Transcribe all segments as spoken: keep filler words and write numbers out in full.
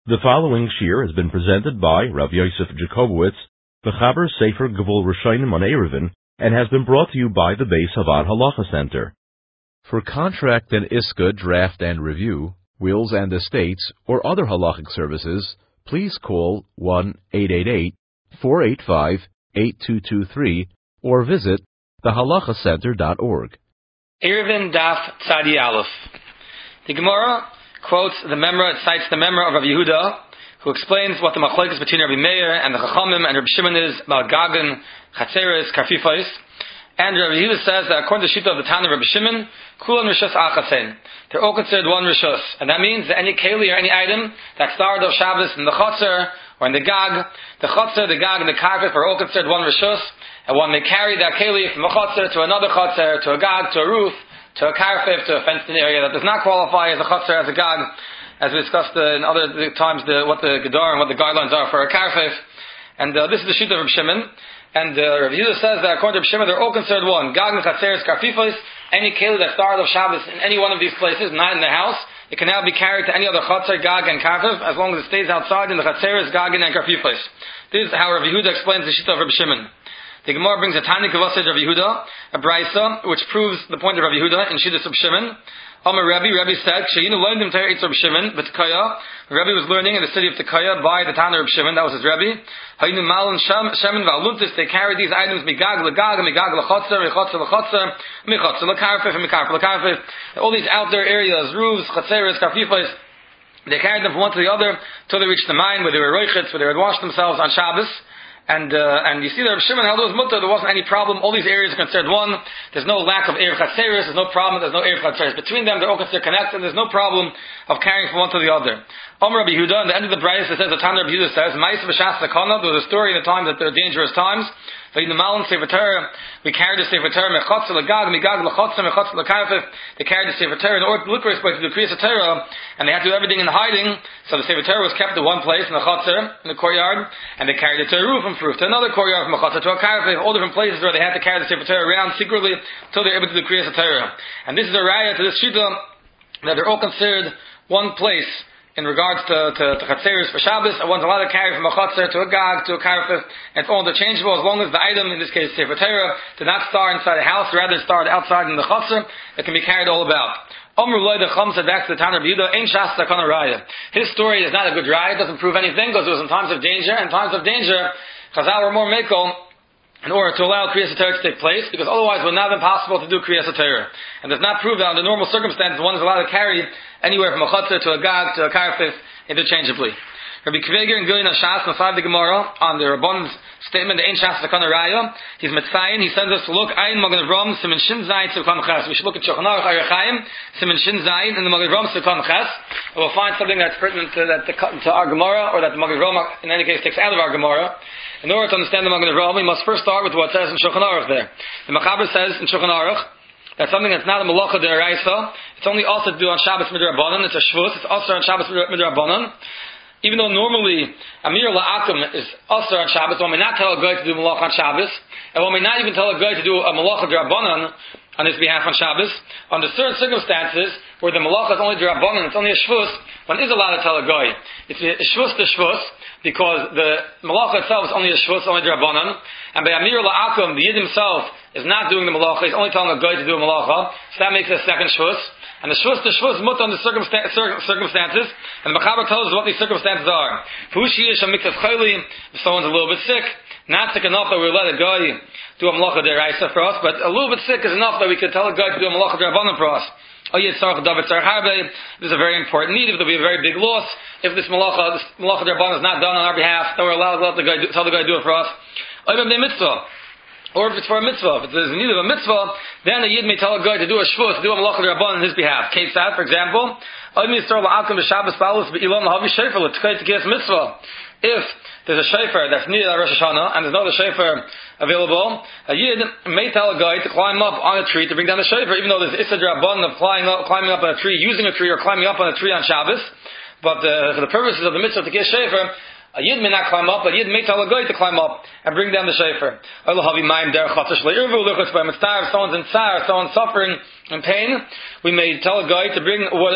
The following shir has been presented by Rav Yosef Jacobowitz, the Chaber Sefer Gevul Rishonim on Eruvin, and has been brought to you by the Beis Havad Halacha Center. For contract and ISKA draft and review, wills and estates, or other halachic services, please call one eight eight eight, four eight five, eight two two three or visit the halacha center dot org. Eruvin Daf Tzadi Aleph. The Gemara quotes the memra, it cites the memra of Rabbi Yehuda, who explains what the machlokes between Rabbi Meir and the Chachamim and Rabbi Shimon is about Gagan, Chatzeres, Karfifos. And Rabbi Yehuda says that according to the Shita of the Tana of Rabbi Shimon, Kulan Rishus Achasen. They're all considered one Rishus. And that means that any keli or any item that started of Shabbos in the Chatzer or in the Gag, the Chatzer, the Gag, and the Karfif are all considered one Rishus. And one may carry that keli from a Chatzer to another Chatzer, to a Gag, to a roof, to a karfif, to a fenced-in area that does not qualify as a chutzner, as a gag, as we discussed uh, in other times the, what the gedar and what the guidelines are for a karfif. And uh, this is the sheet of Reb Shimon. And uh, Reb Yehuda says that according to Reb Shimon, they're all considered one. Gag and chatzeres, karfifos, any keli that started of Shabbos in any one of these places, not in the house, it can now be carried to any other chatzer, gag, and karfif, as long as it stays outside in the chatzeres, gag, and karfifos. This is how Reb Yehuda explains the sheet of Reb Shimon. The Gemara brings a Tani Kavasej of Yehuda, a Braisa, which proves the point of Rabbi Yehuda in Shidduch of Shimon. Amar Rabbi, Rabbi said, Sheyinu learned him Teretz of Shimon, but Tekaya. Rabbi was learning in the city of Tekaya by the Tana of Shimon, that was his Rabbi. Hayinu Malon Shemin Valuntis, they carried these items, Migag Legag, Migag Lechotzer, Mechotzer Lechotzer, Mechotzer Lekarfif, and Mekarfif Lekarfif. All these outdoor areas, roofs, Chatzeres, Karfifos, they carried them from one to the other till they reached the mine where they were roichets, where they would wash themselves on Shabbos. And uh, and you see that Reb Shimon held it was mutter, there wasn't any problem. All these areas are considered one. There's no lack of Erev Chatzeres, there's no problem, there's no Erev Chatzeres. Between them, they're all considered connected, there's no problem of carrying from one to the other. Amar Rabbi Yehuda, in the end of the Bryce, it says, the Tana Rabbi Yehuda says, Ma'is B'Shas Sakana, there was a story in the time that there are dangerous times. We carried the Sefer Torah, Mechotzer Legag, Migag Lechotzer, Mechotzer Lekarfif. They carried the Sefer Torah in order to look for to do Kriyas Torah, and they had to do everything in hiding. So the Sefer Torah was kept in one place in the Chotzer, in the courtyard, and they carried it to a roof and roof, to another courtyard from a Chotzer, to a Karfif, all different places where they had to carry the Sefer Torah around secretly until they were able to do Kriyas Torah. And this is a raya to this Shita that they're all considered one place in regards to, to, to Chatzeres for Shabbos. One's allowed to carry from a Chatzer to a Gag to a Karfif, and it's all interchangeable as long as the item, in this case Sefer Torah, did not start inside a house, rather start outside in the Chatzer. It can be carried all about. Amr Loi the Chum said back to the Tana of Yehuda, Ein Shas Sakana Raya. His story is not a good raya, it doesn't prove anything, because it was in times of danger, and in times of danger, Chazal were more mekel in order to allow Kriyas Torah to take place, because otherwise it would not have been possible to do Kriyas Torah. And does not prove that under normal circumstances one is allowed to carry anywhere from a Chatzer to a Gag to a Karfif interchangeably. Rabbi Kveger and Gilin Ashas Masad the Gemara on the Rabban's statement, the Ein Shas Sakana Raya, he's Metzayin, he sends us to look Ayin Magen Avram Siman Shin Zayin Tzivkan Ches. We should look at Shulchan Aruch Orach Chaim Siman Shin Zayin in the Magen Avram Tzivkan Ches, and we'll find something that's pertinent to, that, to, to our Gemara, or that the Magen Avram in any case takes out of our Gemara. In order to understand the Magen Avram, we must first start with what it says in Shulchan Aruch there. The Machaber says in Shulchan Aruch that's something that's not a malacha d'oraisa. It's only also to do on Shabbos midrabanan. It's a shvus. It's also on Shabbos midrabanan. Even though normally Amir La'akim is also on Shabbos, one may not tell a guy to do malacha on Shabbos, and one may not even tell a guy to do a malacha d'rabanan on his behalf on Shabbos. Under certain circumstances, where the malacha is only d'rabanan, it's only a shvus, one is allowed to tell a guy. It's a shvus to shvus, because the malacha itself is only a shvus, only d'rabanan, and by Amir La'akim, the Yid himself is not doing the malacha, he's only telling a guy to do a malacha, so that makes it a second shvus. And the shvus, the shvus, mut under circumsta- circumstances, and the Machaber tells us what these circumstances are. If someone's a little bit sick, not sick enough that we let a guy do a malacha d'oraisa for us, but a little bit sick is enough that we could tell a guy to do a malacha d'rabanan for us. This is a very important need. If there will be a very big loss, if this malacha, this malacha d'rabanan is not done on our behalf, then we're allowed to let the guy do, tell the guy to do it for us. Or if it's for a mitzvah, if there's a need of a mitzvah, then a yid may tell a guy to do a shvus, to do a malacha d'rabanan on his behalf. Ketzad, for example, if there's a shofar that's needed at Rosh Hashanah, and there's no other shofar available, a yid may tell a guy to climb up on a tree to bring down the shofar, even though there's issa d'rabanan of climbing up, climbing up on a tree, using a tree, or climbing up on a tree on Shabbos. But uh, for the purposes of the mitzvah to get shofar, a yid may not climb up, but a yid may tell a guy to climb up and bring down the shofar. If someone's in tsar, someone's suffering and pain, we may tell a guy to bring water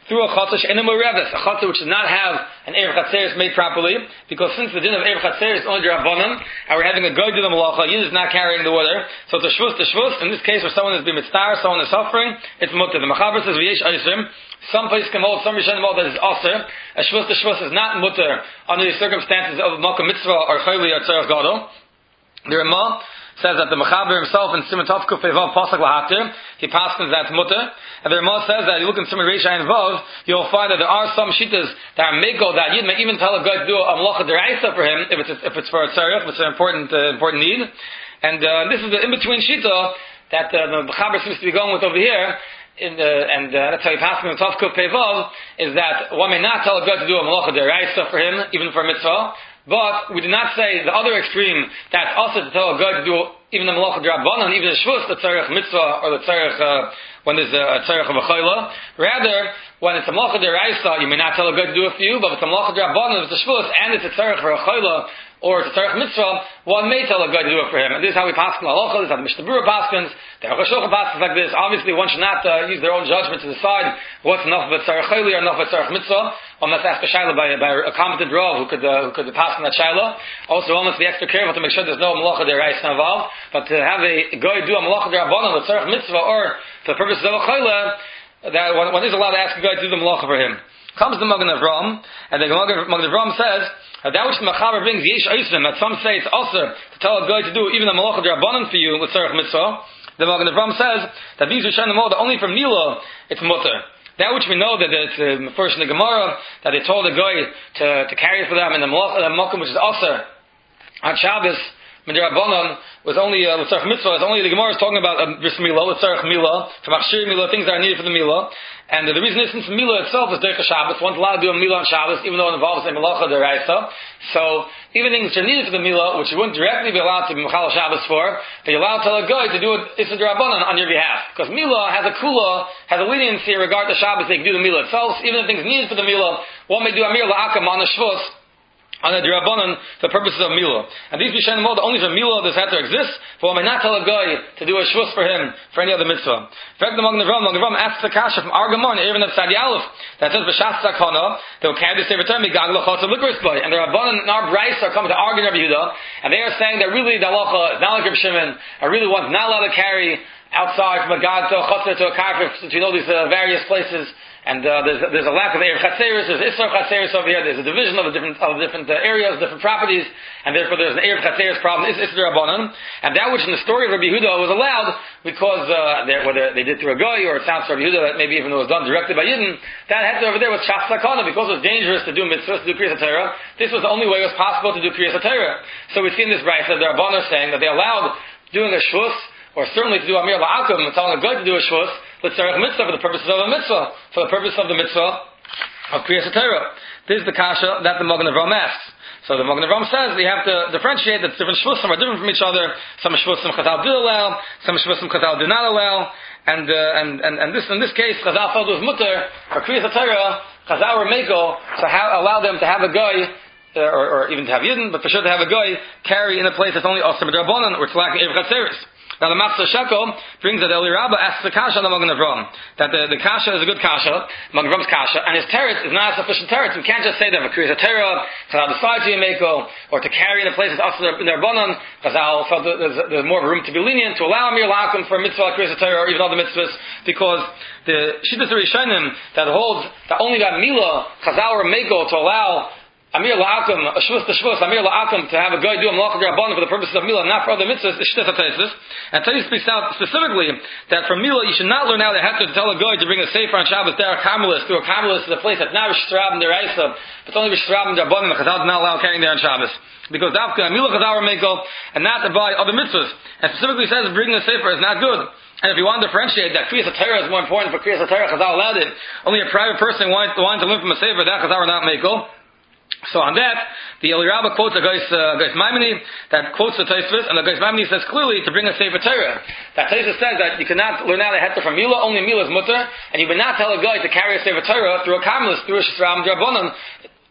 through a chatzah she'ena mureves, a chatzah which does not have an erev chatzeres made properly, because since the din of erev chatzeres is only d'Rabbanan, and we're having a guy do the malacha, Yid is not carrying the water, so it's a shvus, the shvus, in this case where someone is being mitzvah, someone is suffering, it's mutter. The Mechaber says, v'yesh oisrim, some places can hold, some Rishonim hold that is aser, a shvus, the shvus is not mutter under the circumstances of makom mitzvah or chayli or tzarech gadol. The Ramah says that the Mechaber himself in Siman Tov Kuf Vav Pasuk Lahatir, he passes that's mutter, and the Ramah says that you look in Siman Reish Ayin Vav, you'll find that there are some shittas that are meko that Yid may even tell a guy to do a malacha deraisa for him if it's if it's for a tzarech, if it's an important uh, important need, and uh, this is the in between shita that uh, the Mechaber seems to be going with over here. In the, and uh, that's how you pass in Tov Kuf Vav, is that one may not tell a guy to do a malacha deraisa for him, even for a mitzvah. But we do not say the other extreme, that's also to tell a guy to do even the malacha d'Rabbanan, even the shvus, the tzarech mitzvah, or the tzarech, uh, when there's a tzarech of a chayla. Rather, when it's a malacha d'Oraisa, you may not tell a guy to do it for you, but if it's a malacha d'Rabbanan, if it's a shvus, and it's a tzarech for a chayla, or it's a tzarech mitzvah, one may tell a guy to do it for him. And this is how we pass in the halacha, this is how the Mishnah Berurah paskins, the Aruch HaShulchan paskins like this. Obviously, one should not uh, use their own judgment to decide what's enough of a tzarech chayli or enough of a tzarech mitzvah. One must ask a shayla by, by a competent rav who could uh, who could pass on that shayla. Also, one must be extra careful to make sure there's no malacha d'Oraisa involved. But to have a guy do a malacha d'Rabbanan, the tzarech mitzvah, or for the purposes of a chayla, that one, one is allowed to ask a guy to do the malacha for him. Comes the Magen Avram, and the Magen Avram says that which the Mechaber brings yesh oisrim, that some say it's also to tell a guy to do even the malacha d'Rabbanan for you with tzarech mitzvah. The Magen Avram says that these Rishonim hold that only for Mila it's mutter. That which we know that it's uh, first in the Gemara that they told a guy to to carry it for them in the malacha which is aser on Shabbos. Midrabanan was only uh, l'tzarech mitzvah. It's only the Gemara is talking about uh, bris milah, l'tzarech milah, for machshir milah, things that are needed for the milah. And uh, the reason is since milah itself is derech Shabbos, one's allowed to do a milah on Shabbos, even though it involves a malacha d'Oraisa. So even things which are needed for the milah, which you wouldn't directly be allowed to be mechal Shabbos for, but you're allowed to tell a guy to do it Issa d'Rabbanan on your behalf, because milah has a kula, has a leniency in regard to Shabbos. They can do the milah itself, even if things needed for the milah. One may do a milah la'akam on a shvus, on the d'Rabbanan for purposes of milah. And these Rishonim hold only for milah does have to exist, but one may not tell a guy to do a shvus for him for any other mitzvah. In fact, the Magen Avram, Magen Avram asks the kasha from our Gemara in Erevin of Tzadi Aleph that says b'shas sakana they will carry the sefer Torah migag l'chotz of licorice boy. And the Rabbanan in our Brais are coming to argue Rabbi Yehuda, and they are saying that really the halacha is not like Rabbi Shimon, and really one's not allowed to carry outside from a gag to a chotzer to a karfif, since we know these uh, various places. And uh, there's, there's a lack of Erev Chatzeris, there's Isra Chatzeris over here, there's a division of the different, of different uh, areas, different properties, and therefore there's an Erev Chatzeris problem, it's Isra Rabbanan. And that which in the story of Rabbi Yehuda was allowed, because uh, whether they did through a guy, or it sounds to Rabbi Yehuda that maybe even though it was done directly by Yidden, that had to over there was Shas Sakana, because it was dangerous to do mitzvahs, to do Kriyas HaTorah. This was the only way it was possible to do Kriyas HaTorah. So we see in this brayta that the Rabbanan are saying that they allowed doing a shvus, or certainly to do Amir La'akum, and telling a guy to do a shvus, l'tzarech mitzvah, for the purposes of a mitzvah, for the purpose of the mitzvah of Kriyas HaTorah. This is the kasha that the Magen Avram asks. So the Magen Avram says we have to differentiate that different shvusim are different from each other. Some shvusim Chazal do allow, some shvusim Chazal do not allow, and uh, and and and this in this case Chazal felt it was mutter for Kriyas HaTorah. Chazal or Meko to have, allow them to have a guy. Uh, or, or even to have Yidden, but for sure to have a guy carry in a place that's only Osir B'Drabanan, or it's lacking Erev Chatzeris. Now the Matzah Shekel brings that Eli Rabbah asks the kasha on the Magen Avram, that the, the kasha is a good kasha, Magen Avram's kasha, and his teretz is not a sufficient teretz. We can't just say that for Kriyas HaTorah, Chazal decide to Yemeko, or to carry in a place that's Osir B'Drabanan. Chazal felt that there's, there's more room to be lenient, to allow Amir La'akum for mitzvah Kriyas HaTorah, or even other mitzvahs, because the Shittas Rishonim that holds that only that Milah, Chazal or Meko, to allow Amir La'akum, a shvus to shvus, Amir La'akum, to have a guy do a malacha d'Rabbanan for the purposes of Milah, not for other mitzvahs, is Shittas HaTaisis. And Taisis speaks out specifically that for Milah, you should not learn how to have to tell a guy to bring a sefer on Shabbos, derech Karmelis, through a Karmelis to the place that's not Rishtrab and Deraisa, but it's only Rishtrab and D'Rabbanan, the Chazal does not allow carrying there on Shabbos. Because Davka, Milah Chazal or Meko, and not to buy other mitzvahs. And specifically says bringing a sefer is not good. And if you want to differentiate that Kriyas HaTorah is more important for Kriyas HaTorah, Chazal allowed it. Only a private person wanting to learn from a sefer, that Chazal or not Meko. So on that, the Eli Rabbah quotes a Gais uh, Maimoni that quotes the Tosfos, and the Gais Maimoni says clearly to bring a Sefer Torah. That Tosfos says that you cannot learn out a heter from Milah, only Milah is mutter, and you would not tell a guy to carry a Sefer Torah through a Karmelis, through a Shesram D'Rabbanan.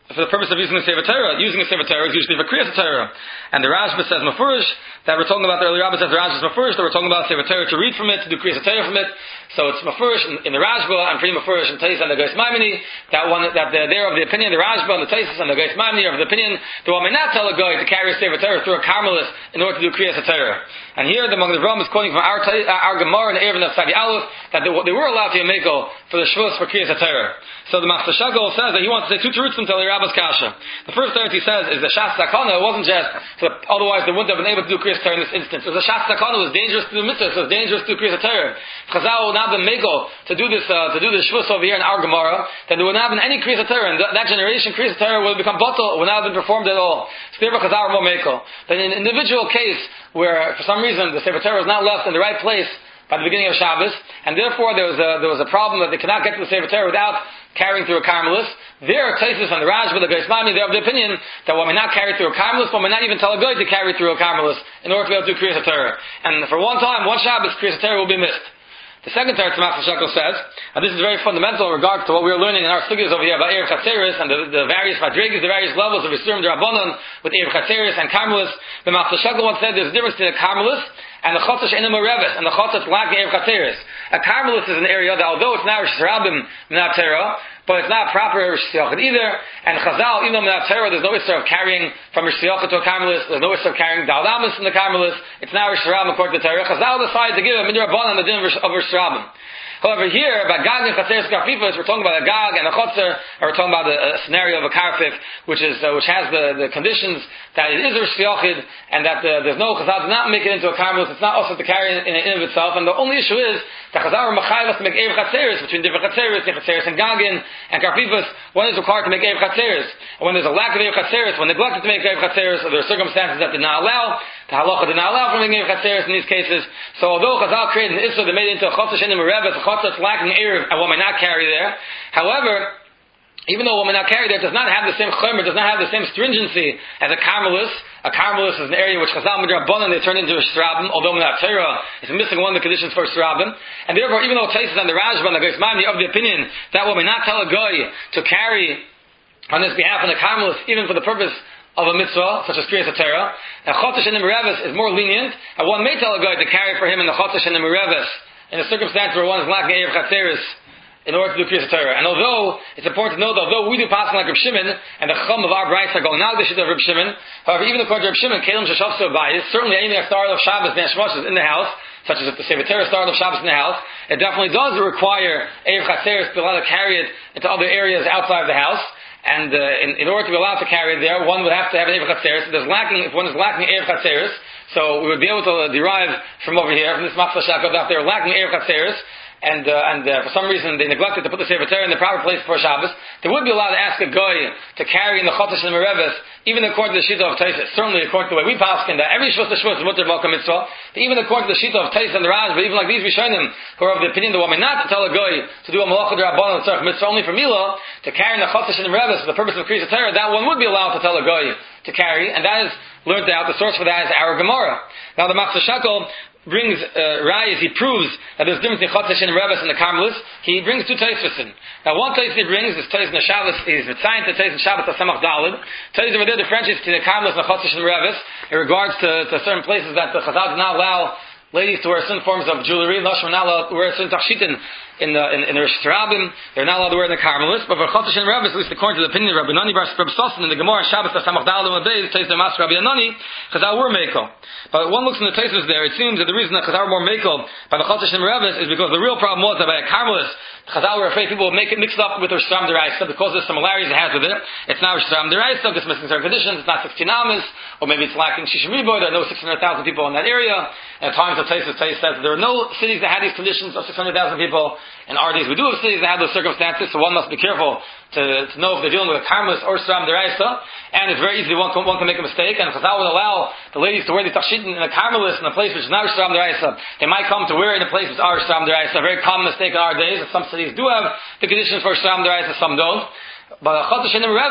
for the purpose of using the Sefer Torah. Using a Sefer Torah is usually for Kriyas Torah. And the Rashba says Mefurish, that we're talking about, the earlier Rabbah says the Rashba is Mefurish, that we're talking about Sefer Torah to read from it, to do Kriyas Torah from it. So it's Mefurish in, in the Rashba, and pretty Mefurish in Tais and the Geis Maimoni, that one, that they're, they're of the opinion, the Rashba and the Tais and the Geis Maimoni are of the opinion that one may not tell a guy to carry a Sefer Torah through a Carmelist in order to do Kriyas Torah. And here the Magen Avraham is quoting from our, our Gemara in the Erevin of Sadi Aleph, that they, they were allowed to Yemeko for the Shvus for Kriyas Torah. So the Master Shagol says that he wants to say two terutzim to the Rabbis Kasha. The first teretz he says is the Shas Sakana. It wasn't just, so otherwise they wouldn't have been able to do Kriyas Torah in this instance. It was the Shas Sakana was dangerous to do mitzvahs, so it was dangerous to do Kriyas Torah. Chazal would not have been Mego to do this, uh, to do this Shvus over here in our Gemara, then there would not have been any Kriyas Torah, and th- that generation Kriyas Torah would have become bottle, would not have been performed at all. So therefore Chazal were more Mego. Then in an individual case, where for some reason the Sefer Torah was not left in the right place by the beginning of Shabbos, and therefore there was a, there was a problem that they could not get to the Sefer Torah without carrying through a Carmelist. There are Taisus and the Rashba, the Geis Maimoni, they're of the opinion that one may not carry through a Carmelist, one may not even tell a guy to carry through a Carmelist in order to be able to do Kriyas Torah. And for one time, one Shabbos, Kriyas Torah will be missed. The second teretz Master Shekel says, and this is very fundamental in regards to what we are learning in our studies over here about Erev Chatzeris and the, the various madrigas, the various levels of Yisurim D'Rabbanan with Erev Chatzeris and Carmelist. The Master Shekel once said there's a difference between a Carmelist and the Chotzash Enim Mereves, and the Chotzash lacking Erev Chatzeris. A Carmelist is an area that, although it's not Rosh Hashanah Minat Torah, but it's not proper Rosh Hashanah either. And Chazal, even though Minat Torah, there's no issue of carrying from Rosh Hashanah to a Carmelist, there's no issue of carrying Da'alamis in the Carmelist. It's not Rosh Hashanah according to Torah. Chazal decided to give a Midrabanan the din of Rosh Hashanah. However, here, about Gag and Chatzeris Karfifas, we're talking about a Gag and a Chotzer, or we're talking about a, a scenario of a Karfif, which is, uh, which has the, the conditions that it is a Rosh Yochid, and that uh, there's no Chazal does not make it into a Carmelist, it's not also to carry in, in, in of itself, and the only issue is that Chazal are Machayv us to make Erev Chatzeris, between different Chatzeris, Chatzeris and Gagin, and Karfifas, one is required to make Erev Chatzeris. And when there's a lack of Erev Chatzeris, when neglected to make Erev Chatzeris, or there are circumstances that did not allow, the halacha did not allow for making Erev Chatzeris in these cases. So although Chazal created an Issa that made it into a Chotzer Shenim Mereves, a Chotzer that's lacking Erev, and one may not carry there. However, even though one may not carry there, it does not have the same chomer, does not have the same stringency as a Carmelist. A Carmelist is an area which Chazal Midrabanan they turned into a Shrabim, although Minat Torah is missing one of the conditions for a Shrabim. And therefore, even though Taisus and the Rashba and the Geis Maimoni of the opinion that one may not tell a guy to carry on his behalf in a Carmelist, even for the purpose of a mitzvah, such as Kriyas Torah, and Chotesh and Mereves is more lenient, and one may tell a guy to carry for him in the Chotesh and Mereves in a circumstance where one is lacking Erev Chatzeris in order to do Kriyas Torah. And although, it's important to know that although we do pass like Reb Shimon, and the Chum of our Brights are going out the shit of Reb Shimon, however, even according to Reb Shimon, Kalim Shashavso Bayis, certainly anything that started of Shabbos and Hashmosh is in the house, such as if the Sefer Torah started of Shabbos in the house, it definitely does require Erev Chatzeris to be allowed to carry it into other areas outside of the house. And uh, in, in order to be allowed to carry it there, one would have to have an Erev Chatzeris. If there's lacking, if one is lacking Erev Chatzeris, so we would be able to derive from over here, from this Matzah Shakov, that they're lacking Erev Chatzeris, and uh, and uh, for some reason they neglected to put the Sefer Torah in the proper place for Shabbos, they would be allowed to ask a guy to carry in the Chotesh and the Mereves, even according to the Shita of Taisus. Certainly according to the way we paskin, that every Shvus to Shvus is Mutter Malka Mitzvah, but even according to the Shita of Taisus and the Raj, but even like these Rishonim, who are of the opinion that one may not tell a guy to do a Malacha D'Rabbanan Tzarech Mitzvah only for Milah, to carry in the Chotesh and the Mereves for the purpose of Kriyas Torah, that one would be allowed to tell a guy to carry, and that is learned out. The source for that is our Gemara. Now the Matzah Shekel brings uh, rayas, he proves that there's a difference in Chotesh and Mereves and the Carmelist. He brings two Taisus in. Now one Taisus he brings is Taisus in the Shabbos, is Mitzayin to Taisus in Shabbos Samach Dalid. Taisus over there differentiates between the Carmelist and the Chotesh and Mereves in regards to, to certain places that the Chazal did not allow ladies to wear certain forms of jewelry. Lashon not allowed to wear certain tachshitin in the in, in the Rosh Hashanah. They're not allowed to wear in the Carmelist. But for Chotesh and Mereves, at least according to the opinion of Rabbi Nani Bar Sasson in the Gemara Shabbos Samach Dalid on the day, Taisus the Master Rabbi Nani, Chazal were Meiko. But one looks in the Taisus there, it seems that the reason that Chazal were more Meiko by the Chotesh and Mereves is because the real problem was that by a Carmelist, Chazal were afraid people would make it mixed up with Rosh Hashanah D'Oraisa because of the similarities it has with it. It's not Rosh Hashanah D'Oraisa, it's missing certain conditions, it's not sixteen amas, or maybe it's lacking Shishim Riboy, there are no six hundred thousand people in that area. And at times the Taisus says that there are no cities that had these conditions of six hundred thousand people, and our days we do have cities that have those circumstances, so one must be careful to, to know if they're dealing with a Carmelist or Rosh Hashanah D'Oraisa, and it's very easy one can, one can make a mistake, and Chazal would allow the ladies to wear the tachshitin in a Carmelist in a place which is not Rosh Hashanah D'Oraisa. They might come to wear it in a place which is Rosh Hashanah D'Oraisa, a very common mistake in our days, and some cities do have the conditions for Rosh Hashanah D'Oraisa, some don't. But Chotesh and Mereves,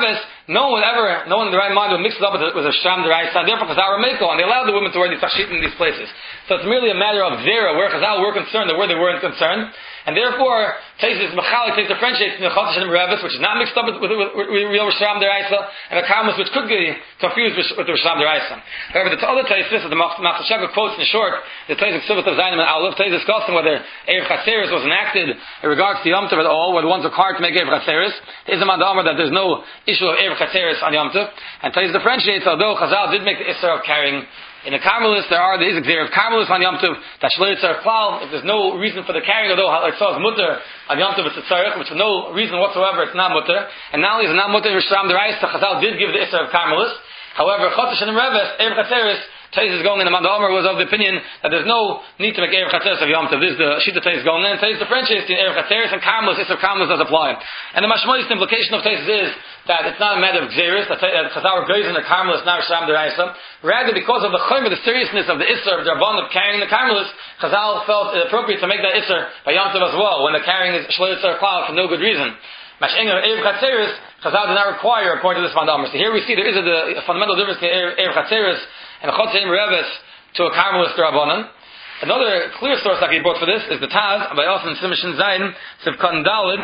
no one would ever, no one in the right mind would mix it up with a, with a Shram Deraisa, and therefore Chazal were Mekel, and they allowed the women to wear these tashit in these places. So it's merely a matter of zera, where Chazal were concerned, and where they weren't concerned. And therefore, Taisus Mechalik takes differentiates between the Chodesh and the Revis, which is not mixed up with, with, with, with, with real Shram Deraisa, and a Karmelis, which could be confused with, with the Shram Deraisa. However, the other Taisus, the Master Sheva quotes in short, the Taisus Ksubot of Zayim and Aleph, Taisus discussing whether Erev Chatzeris was enacted in regards to Yom Tov at all, where the ones required to make Erev Chatzeris. There's a Madamar that there's no issue of Erev Chatzeris on Yom Tov. And Taisus differentiates, although Chazal did make the Isser of carrying in the Carmelis, there are, there is a Xer of Carmelis on Yom Tov, that Shleitzer Klal, if there's no reason for the carrying, although it says mutter on Yom Tov, it's a tzarech, which for no reason whatsoever, it's not mutter. And not only is it not mutter in Shram Deraisa, Chazal did give the Isser of Carmelis. However, Chodesh and Reves, Erev Chatzeris, Taisus is going in, the Manda Omer was of the opinion that there's no need to make Erev Chatzeris of Yom Tov. This is the Shita Taisus going in, and Taisus differentiates between Erev Chatzeris and Carmelis, Isser Carmelis does apply. And the Mashmoyis implication of Taisus is that it's not a matter of Xeris, that Chazal were grazing the Carmelis, not Shram Deraisa. Rather, because of the Chomer, the seriousness of the Isser, of the Rabban of carrying the Carmelis, Chazal felt it appropriate to make that Isser by Yom Tov as well, when the carrying is Shleitzer Klal for no good reason. Mash'ing of Erev Chatzeris, Chazal did not require according to this Manda Omer. So here we see there is a, a fundamental difference between Erev Chatzeris and Chodesh and Reves to a Carmelis Rabbanan. Another clear source that he brought for this is the Taz by Often Simishin Zayin Sivkan Dalid.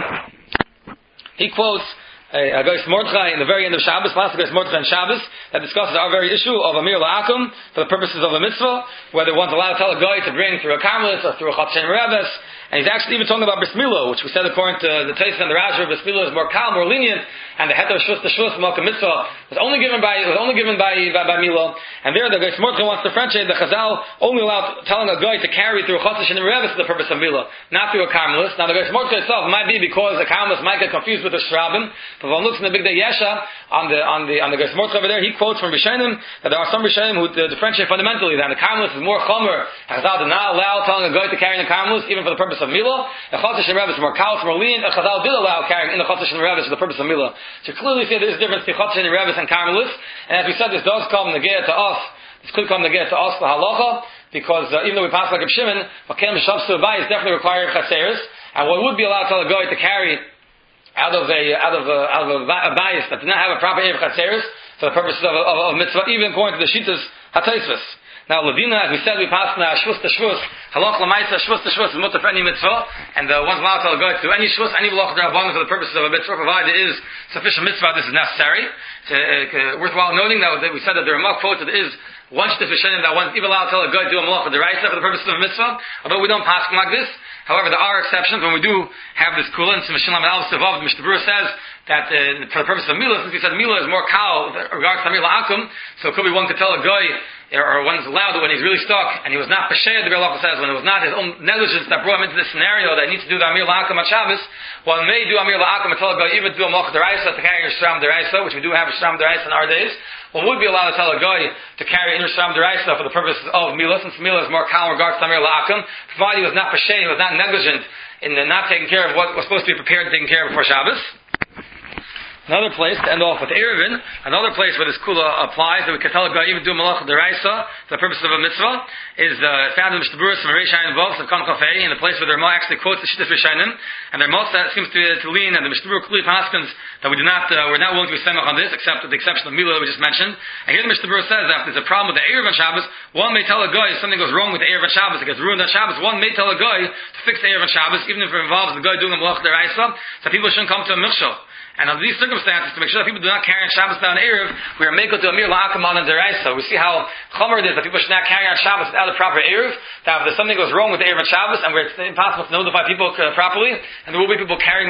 He quotes a Gais Mordechai in the very end of Shabbos, last Gais Mordechai in Shabbos, that discusses our very issue of Amir La'akum for the purposes of a mitzvah, whether one's allowed to tell a guy to bring through a Carmelis or through a Chodesh and Reves. And he's actually even talking about Bris Milah, which we said according to the Taisus and the Rashba, Bris Milah is more calm, more lenient, and the Heter Shvus the Shvus Malka Mitzvah was only given by was only given by by, by Milah. And there the Gais Mordechai wants to differentiate the Chazal only allowed telling a guy to carry through a Chodesh and Reves for the purpose of Milah, not through a Carmelis. Now the Gais Mordechai itself might be because a Carmelis might get confused with a Shrabim, but when one looks in the Big Day Yesha on the on the on the Gais Mordechai over there, he quotes from Rishonim that there are some Rishonim who uh, differentiate fundamentally that the Carmelis is more chomer. Chazal did not allow telling a guy to carry in the Carmelis even for the purpose of Milah. Chodesh and Reves is more kaos, more lenient, and Chazal did allow carrying in the Chodesh and Reves for the purpose of Milah. So clearly see there is a difference between Chodesh and Reves and Carmelis, and as we said, this does come negate to us, this could come negate to us for halacha, because uh, even though we pass like a Shimon, what Kem Shavs to buy is definitely required Chatzeris, and what would be allowed to tell a guy to carry out of a, out of a, out of a, a bias that did not have a proper Erev Chatzeris for the purposes of, of, of mitzvah, even according to the Shitas HaTaisvus. Now, Levina, as we said, we passed now Shvus to Shvus. Halach Lamaisa, Shvus to Shvus is mutter for any mitzvah. And uh, one's allowed to go to any Shvus, any Halach D'Rabbanan for the purposes of a mitzvah, provided there is sufficient mitzvah, this is necessary. It's uh, uh, worthwhile noting that we said that the Ramah quotes that there is one Shvus Rishonim that one's even allowed to tell a guy to do a Malach for the Raisa for the purposes of a mitzvah, although we don't pass like this. However, there are exceptions when we do have this kula, and Mishnah Lamed Aleph Sevav, the Mishnah Berurah says that uh, for the purpose of Milah, since we said Milah is more kal with regards to Amir La'akum, so it could be one could tell a guy, or one's allowed when he's really stuck, and he was not Pesher, the Berurah says, when it was not his own negligence that brought him into this scenario that he needs to do the Amir La'akum at Shabbos, one may do Amir La'akum and tell a guy even to do a Malach D'Raisa to carry a Shram D'Raisa, which we do have a Shram D'Raisa in our days. One would be allowed to tell a guy to carry in Shram D'Raisa for the purposes of Milah, since Milah is more kal in regards to Amir La'akum, provided he was not Pesher, he was not negligent in the not taking care of what was supposed to be prepared and taken care of before Shabbos. Another place, to end off with Erevin, another place where this kula applies, that we can tell a guy even do malach d'raisa for the purpose of a mitzvah, is uh, found in the Mishnah Berurah from Reish Ayin Vav, of Kan Kafei, in the place where the Ramah actually quotes the Shittas Rishonim, and the Ramah seems to, to lean, and the Mishnah Berurah clearly paskins that we do not, uh, we're not willing to be semach on this, except with the exception of Milah that we just mentioned. And here the Mishnah Berurah says that if there's a problem with the Erev on Shabbos, one may tell a guy if something goes wrong with the Erev on Shabbos, it gets ruined on Shabbos, one may tell a guy to fix the Erev on Shabbos, even if it involves the guy doing a malach d'raisa, so people shouldn't come to a milchshel. And under these circumstances, to make sure that people do not carry on Shabbos down Erev, we are making to Amir La'akum on D'Raisa. We see how chomer it is that people should not carry on Shabbos without a proper Erev, that if there's something goes wrong with the Erev on Shabbos, and where it's impossible to notify people uh, properly, and there will be people carrying